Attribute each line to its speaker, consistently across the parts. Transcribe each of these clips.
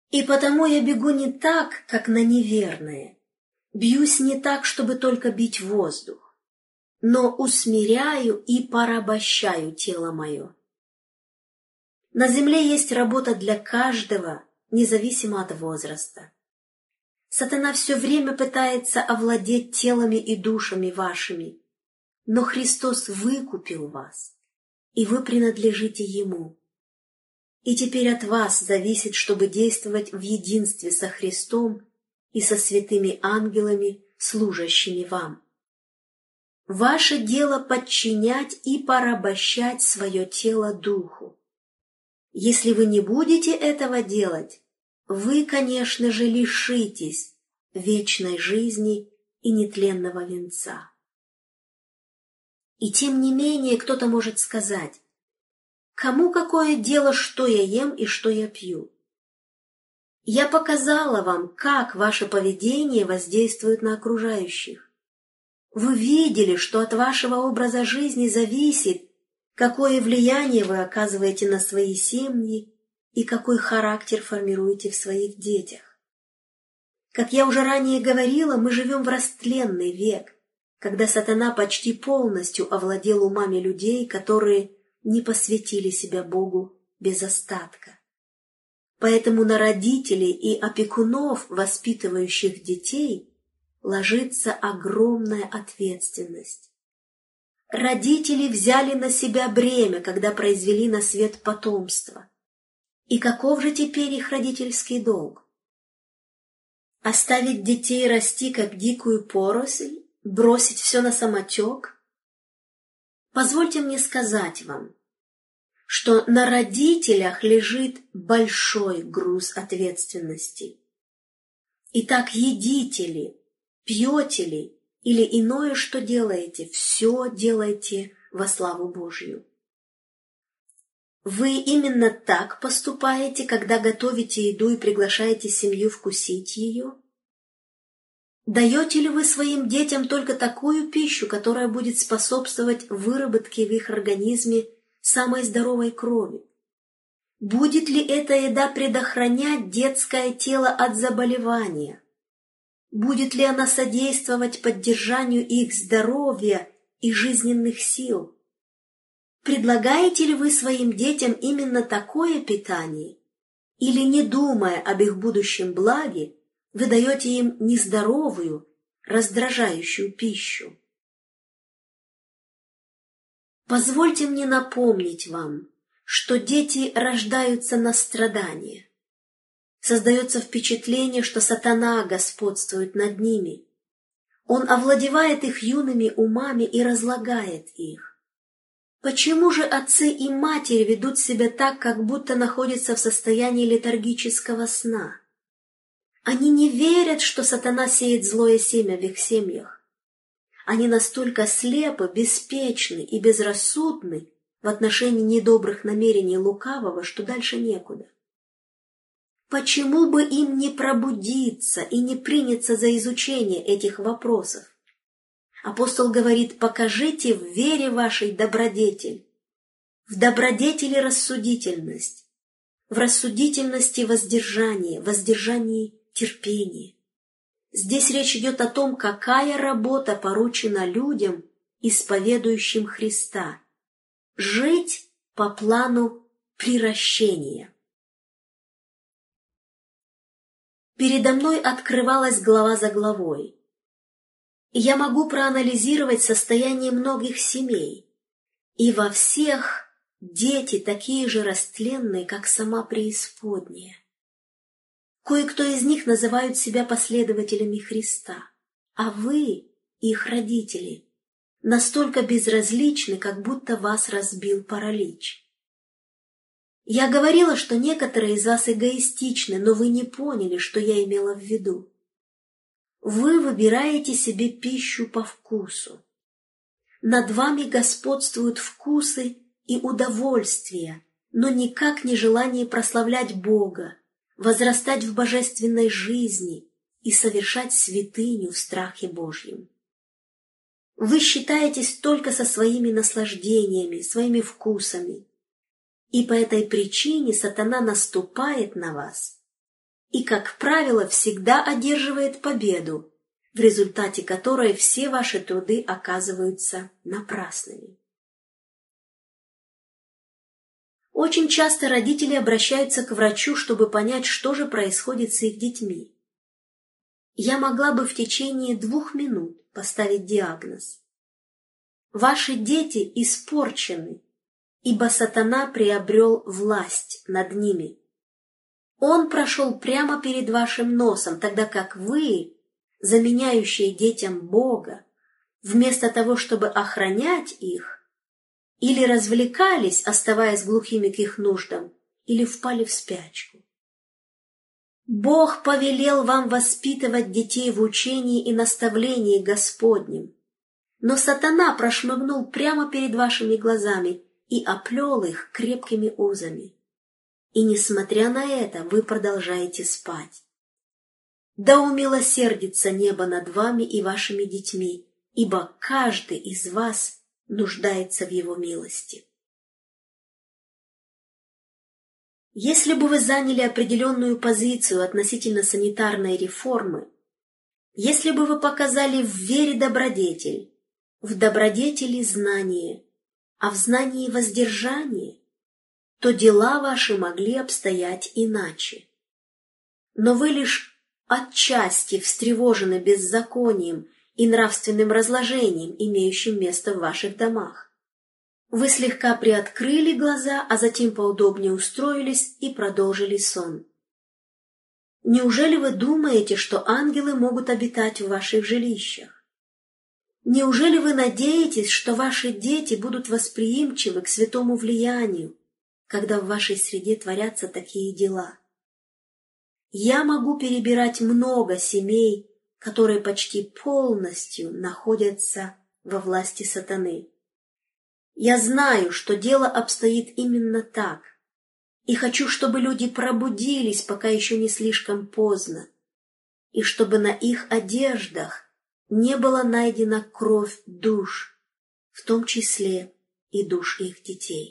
Speaker 1: И потому я бегу не так, как на неверное, бьюсь не так, чтобы только бить воздух, но усмиряю и порабощаю тело мое. На земле есть работа для каждого, независимо от возраста. Сатана все время пытается овладеть телами и душами вашими, но Христос выкупил вас, и вы принадлежите Ему. И теперь от вас зависит, чтобы действовать в единстве со Христом и со святыми ангелами, служащими вам. Ваше дело подчинять и порабощать свое тело духу. Если вы не будете этого делать, вы, конечно же, лишитесь вечной жизни и нетленного венца. И тем не менее кто-то может сказать: кому какое дело, что я ем и что я пью? Я показала вам, как ваше поведение воздействует на окружающих. Вы видели, что от вашего образа жизни зависит, какое влияние вы оказываете на свои семьи и какой характер формируете в своих детях. Как я уже ранее говорила, мы живем в растленный век, когда сатана почти полностью овладел умами людей, которые не посвятили себя Богу без остатка. Поэтому на родителей и опекунов, воспитывающих детей, ложится огромная ответственность. Родители взяли на себя бремя, когда произвели на свет потомство. И каков же теперь их родительский долг? Оставить детей расти, как дикую поросль, бросить все на самотек? Позвольте мне сказать вам, что на родителях лежит большой груз ответственности. Итак, едите ли, пьете ли или иное, что делаете, все делайте во славу Божью. Вы именно так поступаете, когда готовите еду и приглашаете семью вкусить ее? Даете ли вы своим детям только такую пищу, которая будет способствовать выработке в их организме самой здоровой крови? Будет ли эта еда предохранять детское тело от заболевания? Будет ли она содействовать поддержанию их здоровья и жизненных сил? Предлагаете ли вы своим детям именно такое питание? Или, не думая об их будущем благе, вы даете им нездоровую, раздражающую пищу? Позвольте мне напомнить вам, что дети рождаются на страдания. Создается впечатление, что сатана господствует над ними. Он овладевает их юными умами и разлагает их. Почему же отцы и матери ведут себя так, как будто находятся в состоянии летаргического сна? Они не верят, что сатана сеет злое семя в их семьях. Они настолько слепы, беспечны и безрассудны в отношении недобрых намерений лукавого, что дальше некуда. Почему бы им не пробудиться и не приняться за изучение этих вопросов? Апостол говорит: покажите в вере вашей добродетель, в добродетели рассудительность, в рассудительности воздержание, в воздержании терпение. Здесь речь идет о том, какая работа поручена людям, исповедующим Христа: жить по плану приращения. Передо мной открывалась глава за главой. Я могу проанализировать состояние многих семей, и во всех дети такие же растленные, как сама преисподняя. Кое-кто из них называют себя последователями Христа, а вы, их родители, настолько безразличны, как будто вас разбил паралич. Я говорила, что некоторые из вас эгоистичны, но вы не поняли, что я имела в виду. Вы выбираете себе пищу по вкусу. Над вами господствуют вкусы и удовольствия, но никак не желание прославлять Бога, возрастать в божественной жизни и совершать святыню в страхе Божьем. Вы считаетесь только со своими наслаждениями, своими вкусами, и по этой причине сатана наступает на вас и, как правило, всегда одерживает победу, в результате которой все ваши труды оказываются напрасными. Очень часто родители обращаются к врачу, чтобы понять, что же происходит с их детьми. Я могла бы в течение 2 минут поставить диагноз. Ваши дети испорчены, ибо сатана приобрел власть над ними. Он прошел прямо перед вашим носом, тогда как вы, заменяющие детям Бога, вместо того, чтобы охранять их, или развлекались, оставаясь глухими к их нуждам, или впали в спячку. Бог повелел вам воспитывать детей в учении и наставлении Господнем, но сатана прошмыгнул прямо перед вашими глазами и оплел их крепкими узами. И, несмотря на это, вы продолжаете спать. Да умилосердится небо над вами и вашими детьми, ибо каждый из вас нуждается в его милости. Если бы вы заняли определенную позицию относительно санитарной реформы, если бы вы показали в вере добродетель, в добродетели знание, а в знании воздержание, то дела ваши могли обстоять иначе. Но вы лишь отчасти встревожены беззаконием и нравственным разложением, имеющим место в ваших домах. Вы слегка приоткрыли глаза, а затем поудобнее устроились и продолжили сон. Неужели вы думаете, что ангелы могут обитать в ваших жилищах? Неужели вы надеетесь, что ваши дети будут восприимчивы к святому влиянию, когда в вашей среде творятся такие дела? Я могу перебирать много семей, которые почти полностью находятся во власти сатаны. Я знаю, что дело обстоит именно так, и хочу, чтобы люди пробудились, пока еще не слишком поздно, и чтобы на их одеждах не была найдена кровь душ, в том числе и душ их детей.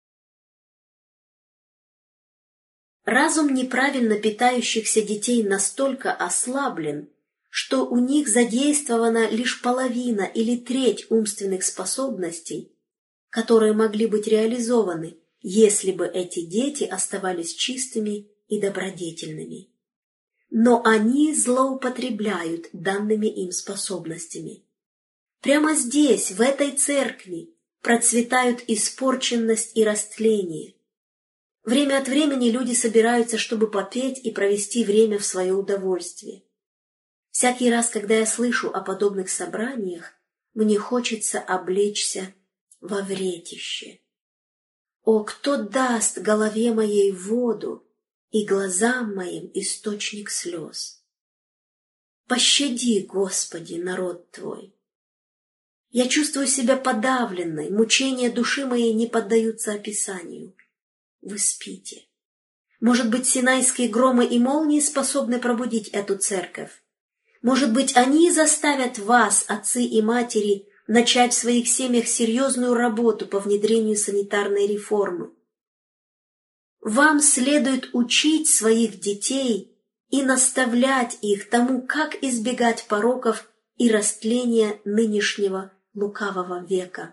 Speaker 1: Разум неправильно питающихся детей настолько ослаблен, что у них задействована лишь половина или треть умственных способностей, которые могли быть реализованы, если бы эти дети оставались чистыми и добродетельными. Но они злоупотребляют данными им способностями. Прямо здесь, в этой церкви, процветают испорченность и растление. Время от времени люди собираются, чтобы попеть и провести время в свое удовольствие. Всякий раз, когда я слышу о подобных собраниях, мне хочется облечься во вретище. О, кто даст голове моей воду и глазам моим источник слез? Пощади, Господи, народ Твой. Я чувствую себя подавленной, мучения души моей не поддаются описанию. Вы спите. Может быть, синайские громы и молнии способны пробудить эту церковь? Может быть, они заставят вас, отцы и матери, начать в своих семьях серьезную работу по внедрению санитарной реформы? Вам следует учить своих детей и наставлять их тому, как избегать пороков и растления нынешнего лукавого века.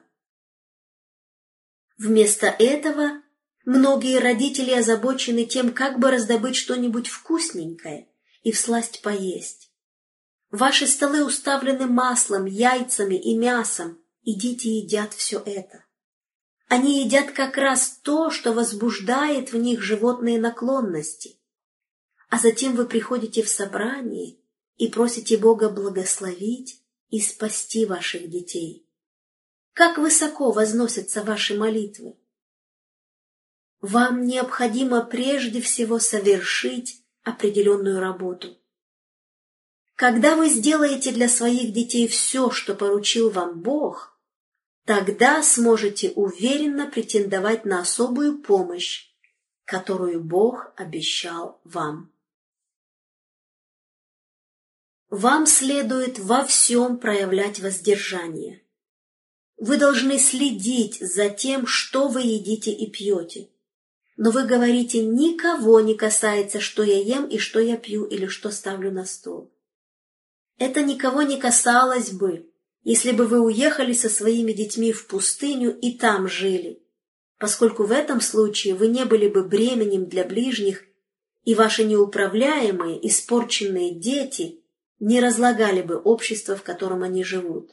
Speaker 1: Вместо этого многие родители озабочены тем, как бы раздобыть что-нибудь вкусненькое и всласть поесть. Ваши столы уставлены маслом, яйцами и мясом, и дети едят все это. Они едят как раз то, что возбуждает в них животные наклонности. А затем вы приходите в собрание и просите Бога благословить и спасти ваших детей. Как высоко возносятся ваши молитвы! Вам необходимо прежде всего совершить определенную работу. Когда вы сделаете для своих детей все, что поручил вам Бог, тогда сможете уверенно претендовать на особую помощь, которую Бог обещал вам. Вам следует во всем проявлять воздержание. Вы должны следить за тем, что вы едите и пьете. Но вы говорите, никого не касается, что я ем и что я пью или что ставлю на стол. Это никого не касалось бы, если бы вы уехали со своими детьми в пустыню и там жили, поскольку в этом случае вы не были бы бременем для ближних, и ваши неуправляемые, испорченные дети не разлагали бы общество, в котором они живут.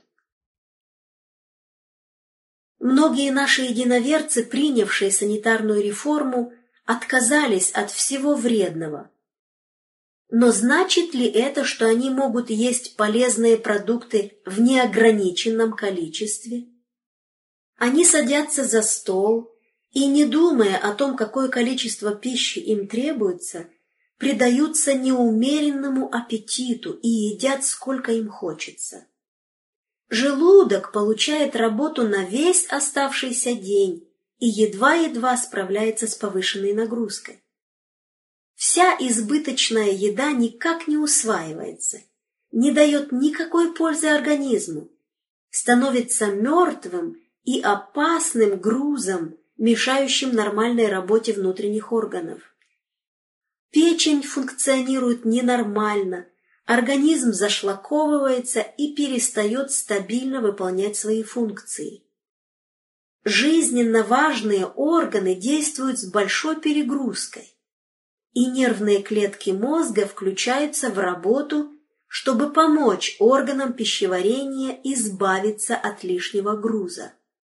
Speaker 1: Многие наши единоверцы, принявшие санитарную реформу, отказались от всего вредного. Но значит ли это, что они могут есть полезные продукты в неограниченном количестве? Они садятся за стол и, не думая о том, какое количество пищи им требуется, предаются неумеренному аппетиту и едят, сколько им хочется. Желудок получает работу на весь оставшийся день и едва-едва справляется с повышенной нагрузкой. Вся избыточная еда никак не усваивается, не дает никакой пользы организму, становится мертвым и опасным грузом, мешающим нормальной работе внутренних органов. Печень функционирует ненормально, организм зашлаковывается и перестает стабильно выполнять свои функции. Жизненно важные органы действуют с большой перегрузкой, и нервные клетки мозга включаются в работу, чтобы помочь органам пищеварения избавиться от лишнего груза.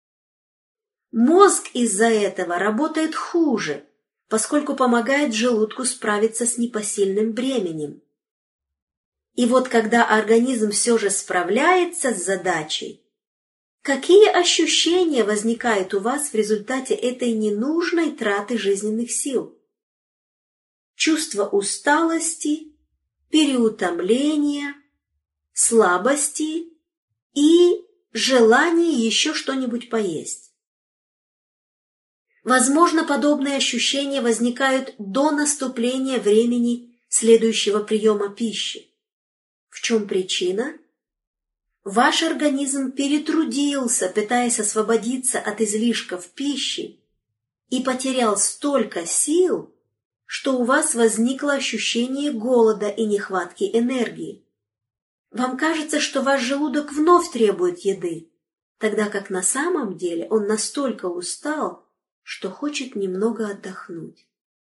Speaker 1: Мозг из-за этого работает хуже, поскольку помогает желудку справиться с непосильным бременем. И вот когда организм все же справляется с задачей, какие ощущения возникают у вас в результате этой ненужной траты жизненных сил? Чувство усталости, переутомления, слабости и желание еще что-нибудь поесть. Возможно, подобные ощущения возникают до наступления времени следующего приема пищи. В чем причина? Ваш организм перетрудился, пытаясь освободиться от излишков пищи, и потерял столько сил, что у вас возникло ощущение голода и нехватки энергии. Вам кажется, что ваш желудок вновь требует еды, тогда как на самом деле он настолько устал, что хочет немного отдохнуть.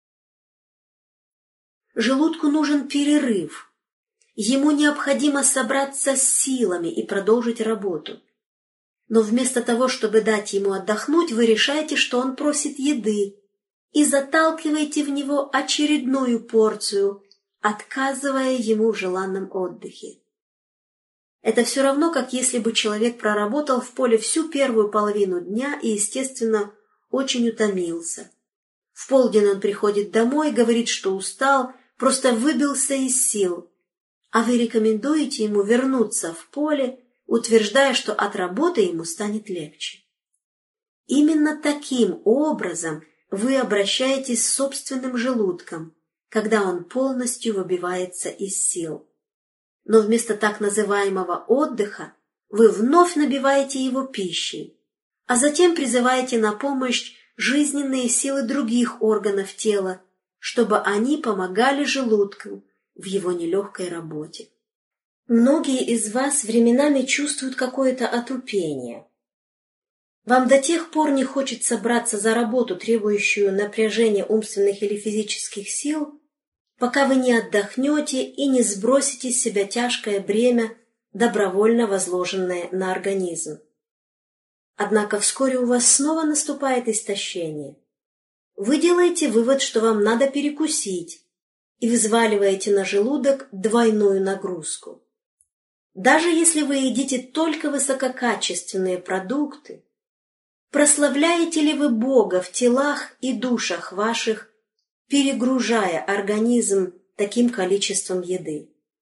Speaker 1: Желудку нужен перерыв. Ему необходимо собраться с силами и продолжить работу. Но вместо того, чтобы дать ему отдохнуть, вы решаете, что он просит еды, и заталкиваете в него очередную порцию, отказывая ему в желанном отдыхе. Это все равно, как если бы человек проработал в поле всю первую половину дня и, естественно, очень утомился. В полдень он приходит домой, говорит, что устал, просто выбился из сил, а вы рекомендуете ему вернуться в поле, утверждая, что от работы ему станет легче. Именно таким образом вы обращаетесь с собственным желудком, когда он полностью выбивается из сил. Но вместо так называемого отдыха вы вновь набиваете его пищей, а затем призываете на помощь жизненные силы других органов тела, чтобы они помогали желудку в его нелегкой работе. Многие из вас временами чувствуют какое-то отупение. Вам до тех пор не хочется браться за работу, требующую напряжения умственных или физических сил, пока вы не отдохнете и не сбросите с себя тяжкое бремя, добровольно возложенное на организм. Однако вскоре у вас снова наступает истощение. Вы делаете вывод, что вам надо перекусить, и взваливаете на желудок двойную нагрузку. Даже если вы едите только высококачественные продукты, прославляете ли вы Бога в телах и душах ваших, перегружая организм таким количеством еды?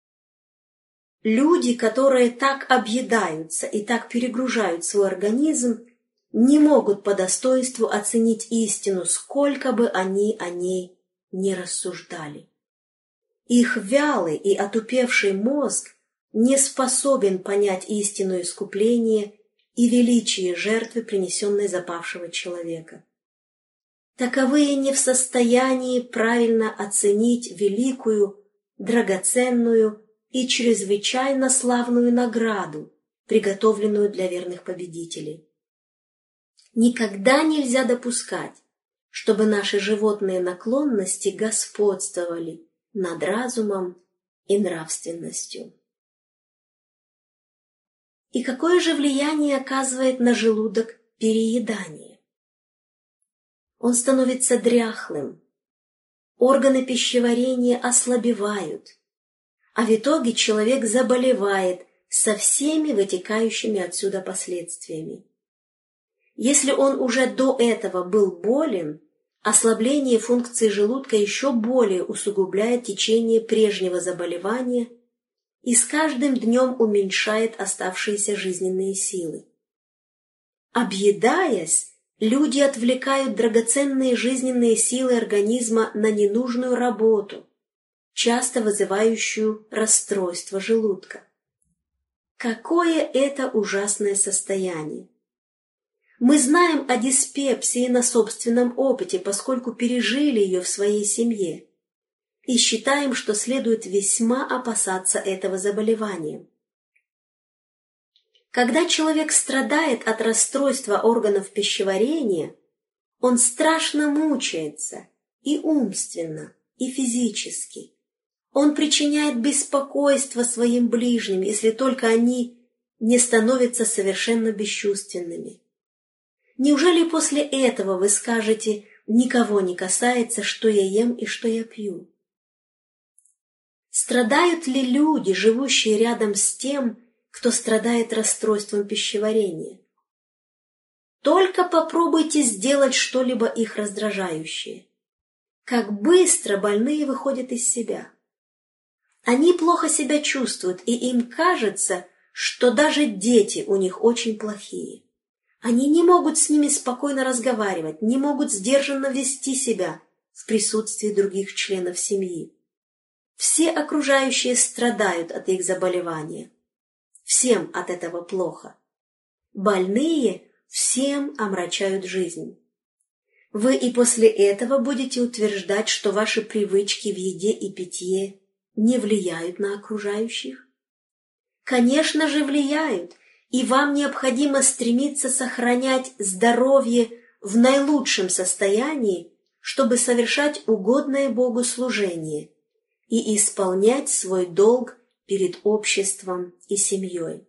Speaker 1: Люди, которые так объедаются и так перегружают свой организм, не могут по достоинству оценить истину, сколько бы они о ней не рассуждали. Их вялый и отупевший мозг не способен понять истину искупления и величие жертвы, принесенной за павшего человека. таковые не в состоянии правильно оценить великую, драгоценную и чрезвычайно славную награду, приготовленную для верных победителей. Никогда нельзя допускать, чтобы наши животные наклонности господствовали над разумом и нравственностью. И какое же влияние оказывает на желудок переедание? Он становится дряхлым, органы пищеварения ослабевают, а в итоге человек заболевает со всеми вытекающими отсюда последствиями. Если он уже до этого был болен, ослабление функции желудка еще более усугубляет течение прежнего заболевания и с каждым днем уменьшает оставшиеся жизненные силы. Объедаясь, люди отвлекают драгоценные жизненные силы организма на ненужную работу, часто вызывающую расстройство желудка. Какое это ужасное состояние! Мы знаем о диспепсии на собственном опыте, поскольку пережили ее в своей семье, и считаем, что следует весьма опасаться этого заболевания. Когда человек страдает от расстройства органов пищеварения, он страшно мучается и умственно, и физически. Он причиняет беспокойство своим ближним, если только они не становятся совершенно бесчувственными. Неужели после этого вы скажете: «Никого не касается, что я ем и что я пью»? Страдают ли люди, живущие рядом с тем, кто страдает расстройством пищеварения? Только попробуйте сделать что-либо их раздражающее. Как быстро больные выходят из себя. Они плохо себя чувствуют, и им кажется, что даже дети у них очень плохие. Они не могут с ними спокойно разговаривать, не могут сдержанно вести себя в присутствии других членов семьи. Все окружающие страдают от их заболевания. Всем от этого плохо. Больные всем омрачают жизнь. Вы и после этого будете утверждать, что ваши привычки в еде и питье не влияют на окружающих? Конечно же, влияют, и вам необходимо стремиться сохранять здоровье в наилучшем состоянии, чтобы совершать угодное Богу служение и исполнять свой долг перед обществом и семьей.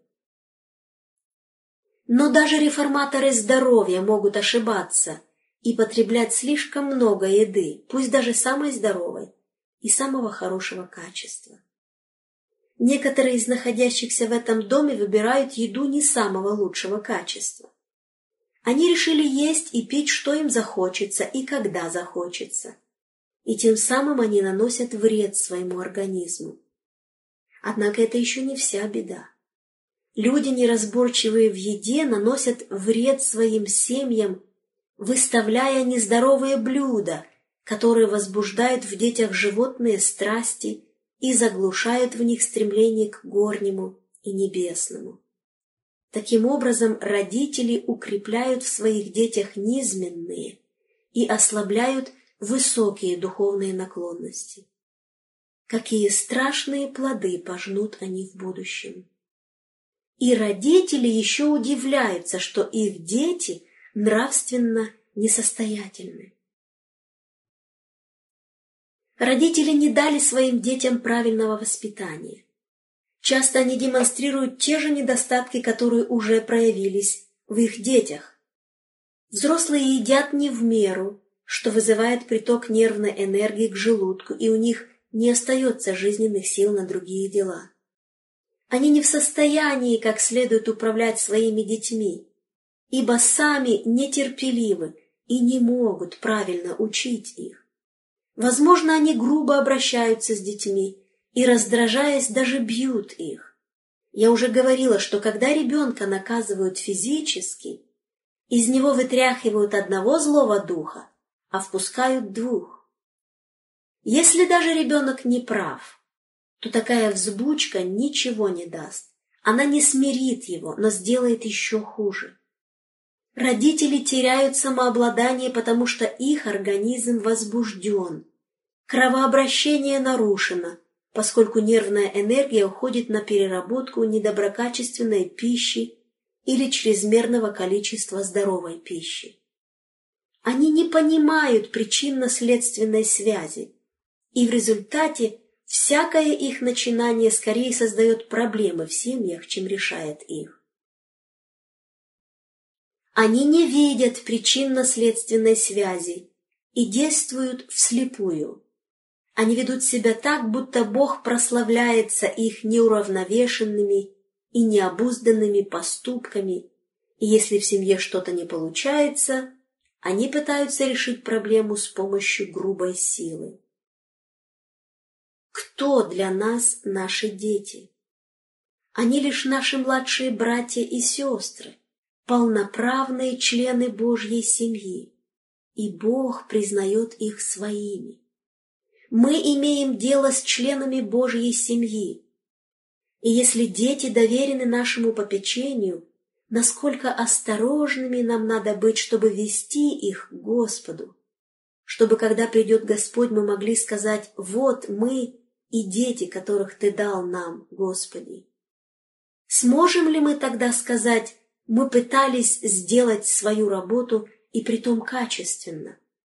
Speaker 1: Но даже реформаторы здоровья могут ошибаться и потреблять слишком много еды, пусть даже самой здоровой и самого хорошего качества. Некоторые из находящихся в этом доме выбирают еду не самого лучшего качества. Они решили есть и пить, что им захочется и когда захочется, и тем самым они наносят вред своему организму. Однако это еще не вся беда. Люди, неразборчивые в еде, наносят вред своим семьям, выставляя нездоровые блюда, которые возбуждают в детях животные страсти и заглушают в них стремление к горнему и небесному. Таким образом, родители укрепляют в своих детях низменные и ослабляют высокие духовные наклонности. Какие страшные плоды пожнут они в будущем. И родители еще удивляются, что их дети нравственно несостоятельны. Родители не дали своим детям правильного воспитания. Часто они демонстрируют те же недостатки, которые уже проявились в их детях. Взрослые едят не в меру, что вызывает приток нервной энергии к желудку, и у них не остается жизненных сил на другие дела. Они не в состоянии как следует управлять своими детьми, ибо сами нетерпеливы и не могут правильно учить их. Возможно, они грубо обращаются с детьми и, раздражаясь, даже бьют их. Я уже говорила, что когда ребенка наказывают физически, из него вытряхивают одного злого духа, а впускают двух. Если даже ребенок не прав, то такая взбучка ничего не даст. Она не смирит его, но сделает еще хуже. Родители теряют самообладание, потому что их организм возбужден. Кровообращение нарушено, поскольку нервная энергия уходит на переработку недоброкачественной пищи или чрезмерного количества здоровой пищи. Они не понимают причинно-следственной связи, и в результате всякое их начинание скорее создает проблемы в семьях, чем решает их. Они не видят причинно-следственной связи и действуют вслепую. Они ведут себя так, будто Бог прославляется их неуравновешенными и необузданными поступками, и если в семье что-то не получается, они пытаются решить проблему с помощью грубой силы. Кто для нас наши дети? Они лишь наши младшие братья и сестры, полноправные члены Божьей семьи, и Бог признает их своими. Мы имеем дело с членами Божьей семьи, и если дети доверены нашему попечению, насколько осторожными нам надо быть, чтобы вести их к Господу, чтобы, когда придет Господь, мы могли сказать: «Вот мы и дети, которых Ты дал нам, Господи». Сможем ли мы тогда сказать: мы пытались сделать свою работу и притом качественно?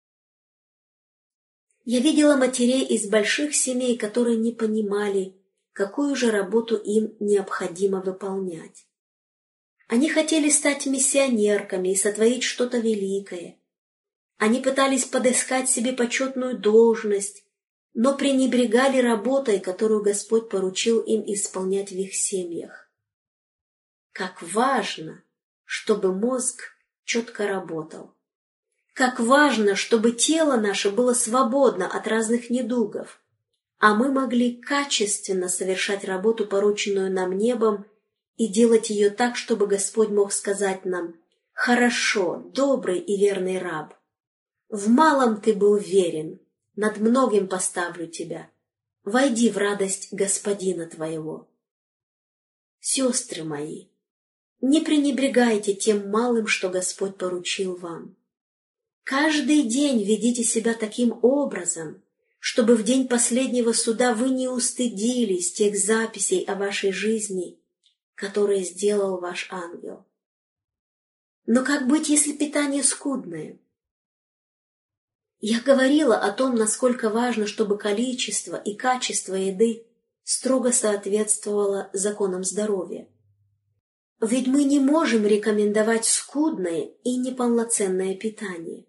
Speaker 1: Я видела матерей из больших семей, которые не понимали, какую же работу им необходимо выполнять. Они хотели стать миссионерками и сотворить что-то великое. Они пытались подыскать себе почетную должность, но пренебрегали работой, которую Господь поручил им исполнять в их семьях. Как важно, чтобы мозг четко работал. Как важно, чтобы тело наше было свободно от разных недугов, а мы могли качественно совершать работу, порученную нам небом, и делать ее так, чтобы Господь мог сказать нам: «Хорошо, добрый и верный раб, в малом ты был верен, над многим поставлю тебя, войди в радость Господина твоего». Сестры мои, не пренебрегайте тем малым, что Господь поручил вам. Каждый день ведите себя таким образом, чтобы в день последнего суда вы не устыдились тех записей о вашей жизни, которые сделал ваш ангел. Но как быть, если питание скудное? Я говорила о том, насколько важно, чтобы количество и качество еды строго соответствовало законам здоровья. Ведь мы не можем рекомендовать скудное и неполноценное питание.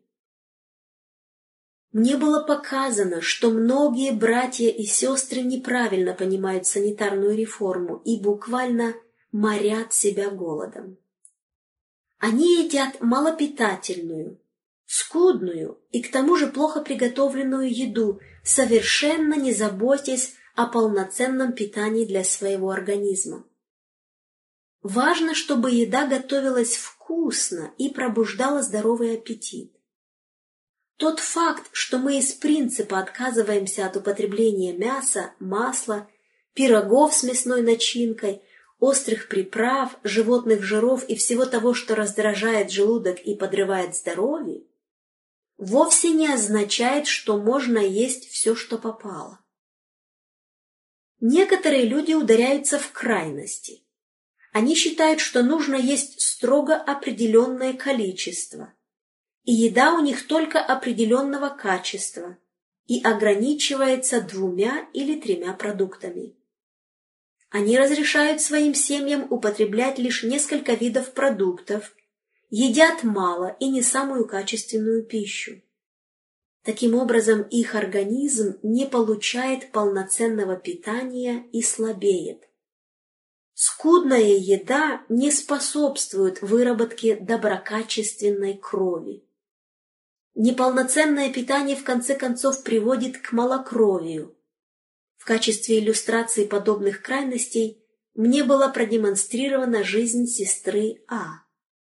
Speaker 1: Мне было показано, что многие братья и сестры неправильно понимают санитарную реформу и буквально морят себя голодом. Они едят малопитательную, скудную и к тому же плохо приготовленную еду, совершенно не заботясь о полноценном питании для своего организма. Важно, чтобы еда готовилась вкусно и пробуждала здоровый аппетит. Тот факт, что мы из принципа отказываемся от употребления мяса, масла, пирогов с мясной начинкой, острых приправ, животных жиров и всего того, что раздражает желудок и подрывает здоровье, вовсе не означает, что можно есть все, что попало. Некоторые люди ударяются в крайности. Они считают, что нужно есть строго определенное количество, и еда у них только определенного качества и ограничивается 2 или 3 продуктами. Они разрешают своим семьям употреблять лишь несколько видов продуктов, едят мало и не самую качественную пищу. Таким образом, их организм не получает полноценного питания и слабеет. Скудная еда не способствует выработке доброкачественной крови. Неполноценное питание в конце концов приводит к малокровию. В качестве иллюстрации подобных крайностей мне была продемонстрирована жизнь сестры А.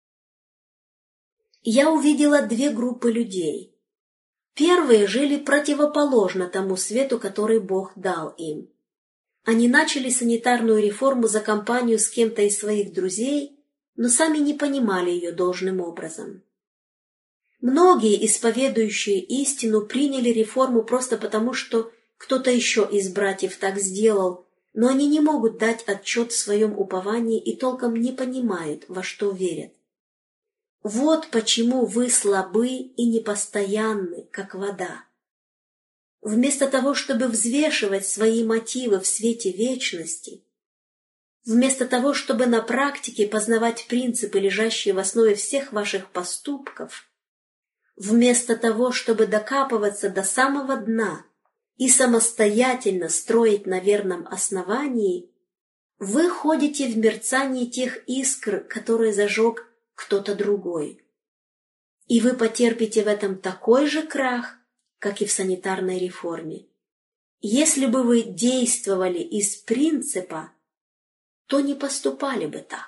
Speaker 1: Я увидела 2 группы людей. Первые жили противоположно тому свету, который Бог дал им. Они начали санитарную реформу за компанию с кем-то из своих друзей но сами не понимали ее должным образом. Многие, исповедующие истину, приняли реформу просто потому, что кто-то еще из братьев так сделал, но они не могут дать отчет в своем уповании и толком не понимают, во что верят. Вот почему вы слабы и непостоянны, как вода. Вместо того, чтобы взвешивать свои мотивы в свете вечности, вместо того, чтобы на практике познавать принципы, лежащие в основе всех ваших поступков, вместо того, чтобы докапываться до самого дна и самостоятельно строить на верном основании, вы ходите в мерцании тех искр, которые зажег кто-то другой. И вы потерпите в этом такой же крах, как и в санитарной реформе. Если бы вы действовали из принципа, то не поступали бы так.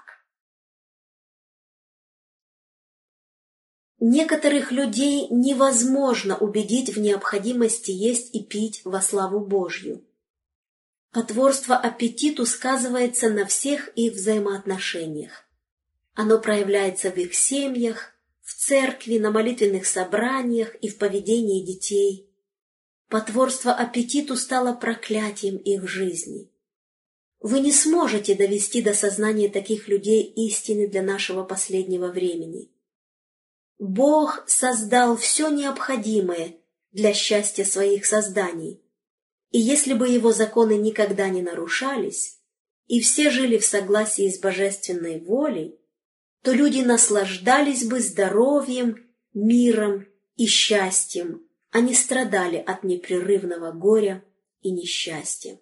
Speaker 1: Некоторых людей невозможно убедить в необходимости есть и пить во славу Божью. Потворство аппетиту сказывается на всех их взаимоотношениях. Оно проявляется в их семьях, в церкви, на молитвенных собраниях и в поведении детей. Потворство аппетиту стало проклятием их жизни. Вы не сможете довести до сознания таких людей истины для нашего последнего времени. Бог создал все необходимое для счастья своих созданий, и если бы его законы никогда не нарушались, и все жили в согласии с божественной волей, то люди наслаждались бы здоровьем, миром и счастьем, а не страдали от непрерывного горя и несчастья.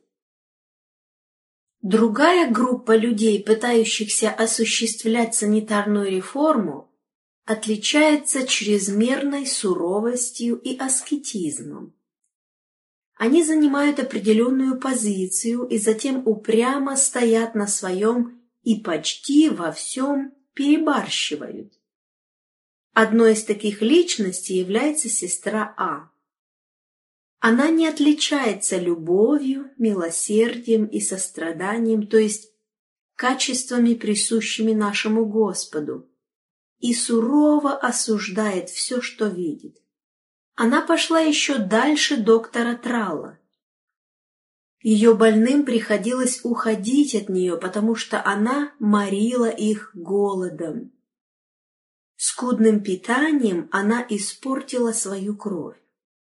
Speaker 1: Другая группа людей, пытающихся осуществлять санитарную реформу, отличается чрезмерной суровостью и аскетизмом. Они занимают определенную позицию и затем упрямо стоят на своем и почти во всем перебарщивают. Одной из таких личностей является сестра А. Она не отличается любовью, милосердием и состраданием, то есть качествами, присущими нашему Господу, и сурово осуждает все, что видит. Она пошла еще дальше доктора Тралла. Ее больным приходилось уходить от нее, потому что она морила их голодом. Скудным питанием она испортила свою кровь.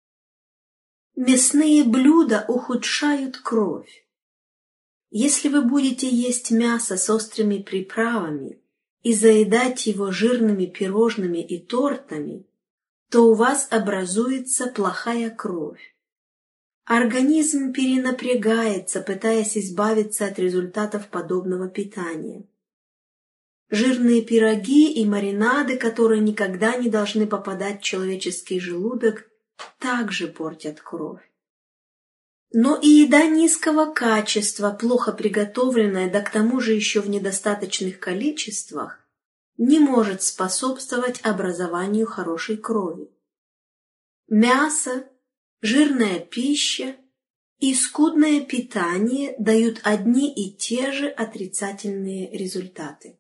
Speaker 1: Мясные блюда ухудшают кровь. Если вы будете есть мясо с острыми приправами и заедать его жирными пирожными и тортами, то у вас образуется плохая кровь. Организм перенапрягается, пытаясь избавиться от результатов подобного питания. Жирные пироги и маринады, которые никогда не должны попадать в человеческий желудок, также портят кровь. Но и еда низкого качества, плохо приготовленная, да к тому же еще в недостаточных количествах, не может способствовать образованию хорошей крови. Мясо, жирная пища и скудное питание дают одни и те же отрицательные результаты.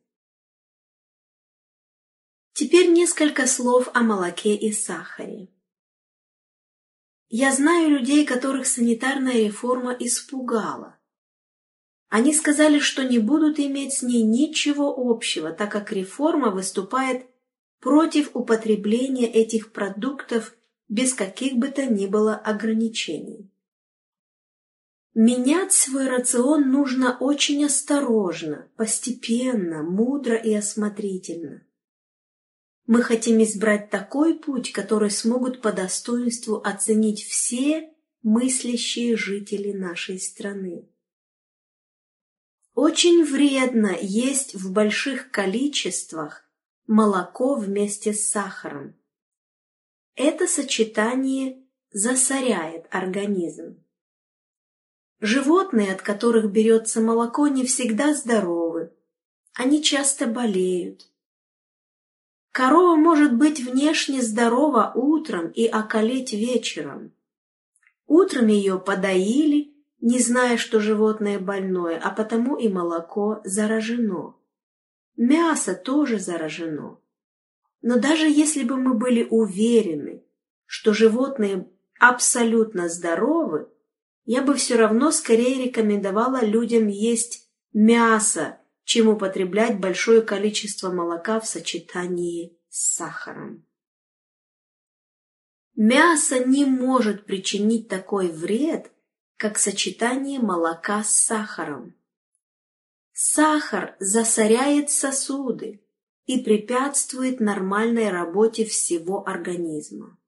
Speaker 1: Теперь несколько слов о молоке и сахаре. Я знаю людей, которых санитарная реформа испугала. Они сказали, что не будут иметь с ней ничего общего, так как реформа выступает против употребления этих продуктов без каких бы то ни было ограничений. Менять свой рацион нужно очень осторожно, постепенно, мудро и осмотрительно. Мы хотим избрать такой путь, который смогут по достоинству оценить все мыслящие жители нашей страны. Очень вредно есть в больших количествах молоко вместе с сахаром. Это сочетание засоряет организм. Животные, от которых берется молоко, не всегда здоровы. Они часто болеют. Корова может быть внешне здорова утром и околеть вечером. Утром ее подоили, не зная, что животное больное, а потому и молоко заражено. Мясо тоже заражено. Но даже если бы мы были уверены, что животные абсолютно здоровы, я бы все равно скорее рекомендовала людям есть мясо, чем употреблять большое количество молока в сочетании с сахаром. Мясо не может причинить такой вред, как сочетание молока с сахаром. Сахар засоряет сосуды и препятствует нормальной работе всего организма.